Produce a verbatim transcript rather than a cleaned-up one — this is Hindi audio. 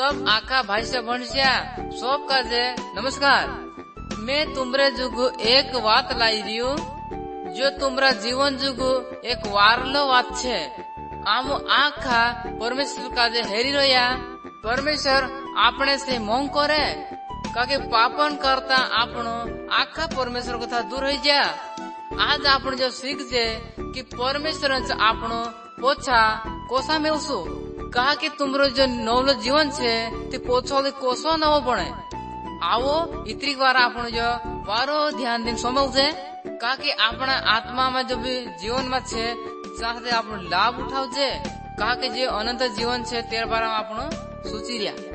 सब आका भाई से भणस्या सब का जे नमस्कार। मैं तुमरे जुगु एक बात लाई रियो जो तुमरा जीवन जुगु एक वारलो बात छे। आम आखा परमेश्वर का जे हेरी रोया परमेश्वर आपने से मोंग करे काके पापन करता आपनो आखा परमेश्वर कथा दूर हो जा। आज आपण जो सीख जे कि परमेश्वर आपनो पोछा कोसा मेलसो कहा कि तुमरो जो नवलो जीवन छे ते पोछो कोसो नवो बने। आओ इतनी बार आपण जो वारो ध्यान दिन समझ जे कहा कि अपना आत्मा में जो भी जीवन में छे चाहते आपण लाभ उठाओ जे कहा कि जो अनंत जीवन छे तेर बार में आपण सोची रिया।